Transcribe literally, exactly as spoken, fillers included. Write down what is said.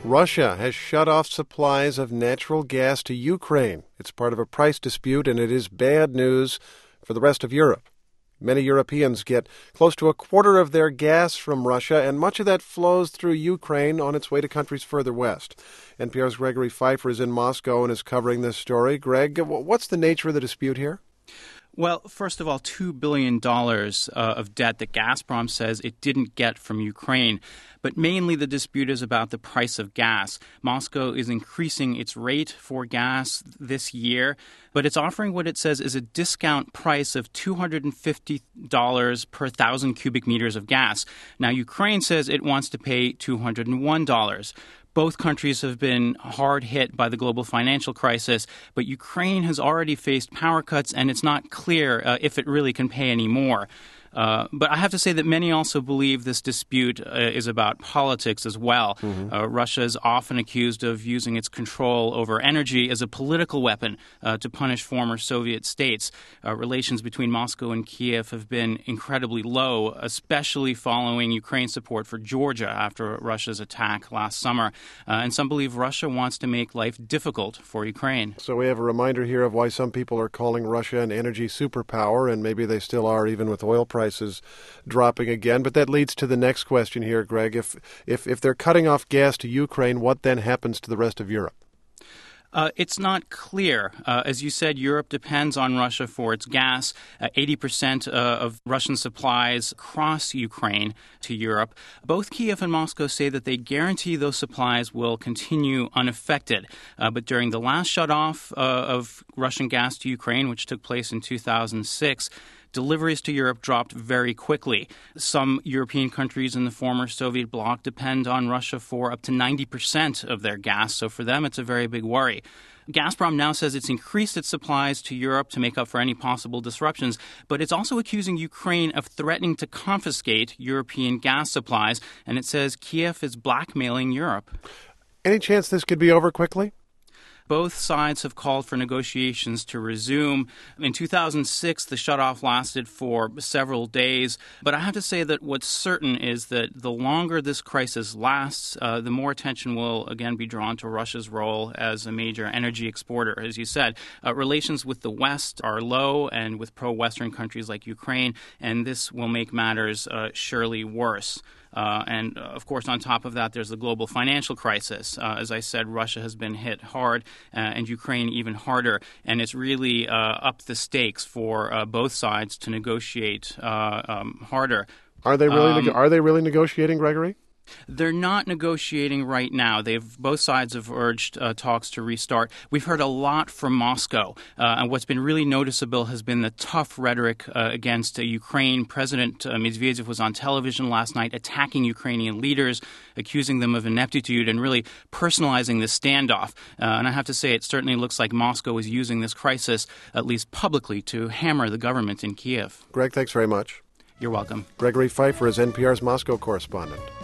Russia has shut off supplies of natural gas to Ukraine. It's part of a price dispute, and it is bad news for the rest of Europe. Many Europeans get close to a quarter of their gas from Russia, and much of that flows through Ukraine on its way to countries further west. N P R's Gregory Pfeiffer is in Moscow and is covering this story. Greg, what's the nature of the dispute here? Well, first of all, two billion dollars uh, of debt that Gazprom says it didn't get from Ukraine. But mainly the dispute is about the price of gas. Moscow is increasing its rate for gas this year, but it's offering what it says is a discount price of two hundred fifty dollars per thousand cubic meters of gas. Now, Ukraine says it wants to pay two hundred one dollars. Both countries have been hard hit by the global financial crisis, but Ukraine has already faced power cuts, and it's not clear uh, if it really can pay any more. Uh, but I have to say that many also believe this dispute uh, is about politics as well. Mm-hmm. Uh, Russia is often accused of using its control over energy as a political weapon uh, to punish former Soviet states. Uh, relations between Moscow and Kiev have been incredibly low, especially following Ukraine's support for Georgia after Russia's attack last summer. Uh, and some believe Russia wants to make life difficult for Ukraine. So we have a reminder here of why some people are calling Russia an energy superpower, and maybe they still are, even with oil prices. Prices dropping again. But that leads to the next question here, Greg. If if if they're cutting off gas to Ukraine, what then happens to the rest of Europe? Uh, it's not clear. Uh, as you said, Europe depends on Russia for its gas. Uh, eighty percent uh, of Russian supplies cross Ukraine to Europe. Both Kiev and Moscow say that they guarantee those supplies will continue unaffected. Uh, but during the last shutoff uh, of Russian gas to Ukraine, which took place in two thousand six, deliveries to Europe dropped very quickly. Some European countries in the former Soviet bloc depend on Russia for up to ninety percent of their gas, so for them it's a very big worry. Gazprom now says it's increased its supplies to Europe to make up for any possible disruptions, but it's also accusing Ukraine of threatening to confiscate European gas supplies, and it says Kiev is blackmailing Europe. Any chance this could be over quickly? Both sides have called for negotiations to resume. In two thousand six, the shutoff lasted for several days. But I have to say that what's certain is that the longer this crisis lasts, uh, the more attention will again be drawn to Russia's role as a major energy exporter. As you said, uh, relations with the West are low and with pro-Western countries like Ukraine, and this will make matters uh, surely worse. Uh, and, uh, of course, on top of that, there's the global financial crisis. Uh, as I said, Russia has been hit hard, uh, and Ukraine even harder. And it's really uh, upped the stakes for uh, both sides to negotiate uh, um, harder. Are they really? Um, neg- are they really negotiating, Gregory? They're not negotiating right now. They've both sides have urged uh, talks to restart. We've heard a lot from Moscow, uh, and what's been really noticeable has been the tough rhetoric uh, against uh, Ukraine. President uh, Medvedev was on television last night attacking Ukrainian leaders, accusing them of ineptitude and really personalizing the standoff. Uh, and I have to say, it certainly looks like Moscow is using this crisis, at least publicly, to hammer the government in Kiev. Greg, thanks very much. You're welcome. Gregory Pfeiffer is N P R's Moscow correspondent.